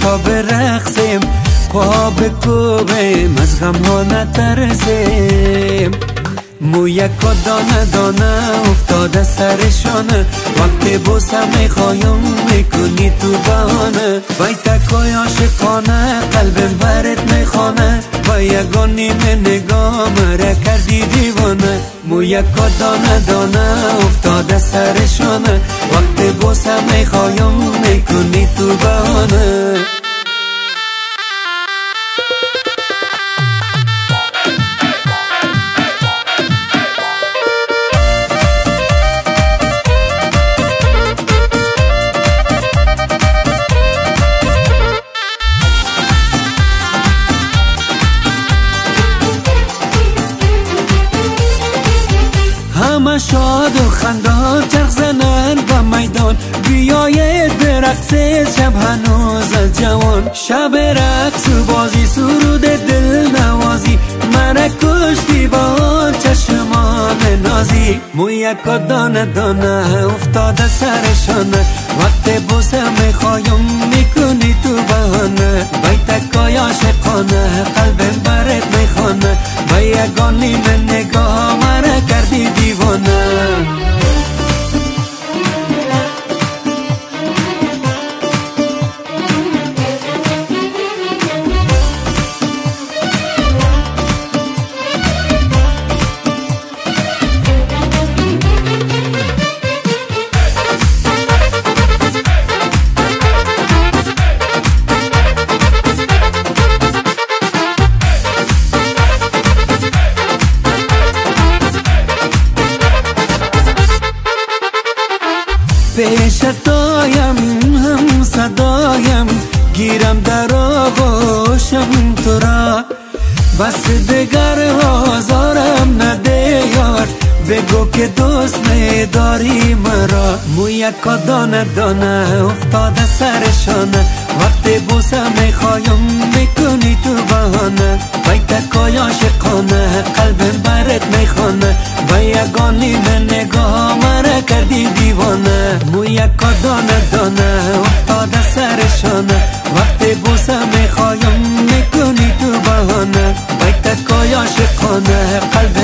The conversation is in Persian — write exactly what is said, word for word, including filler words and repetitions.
تا برقصیم، پا بکوبیم، از غم ها نترسیم. مو یکا دانه دانه افتاده سرشانه، وقتی بوسم میخوایم میکنی تو بهانه. وای تکای عاشقانه قلبم برت میخوانه، با یگانی من نگاه مرا کردی دیوانه. مو یکا دانه دانه افتاده سرشانه، وقتی بوسم میخوایم میکنی تو بهانه. همه شاد و خندان چرخ زنن و میدان، بیایید برقصید شب هنوز از جوان. شب رقص و بازی سرود دل نوازی، من کشتی با آن چشمان نازی. مو یکا دانه دانه افتاده سرشانه، وقت بوسه میخوایم میکنی تو بهانه. بای تکای عاشقانه قلبم برت میخوانه، با یگانی من نگاه مرا کردی دیوانه. پیش تایم هم صدایم، گیرم در آغوشم تو را. بس دگر آزارم نده یار، بگو که دوست نداری مرا. مو یکا دانه دانه افتاده سرشانه، وقتی بوسه میخوایم میکنی تو بهانه. بای تکای عاشقانه قلبم برت میخوانه، با یگانی من نگاه مرا کردی دیوانه. مو یکا دانه دانه افتاده سرشانه، وقتی بوسه میخوایم میکنی تو بهانه. بای تکای عاشقانه قلبم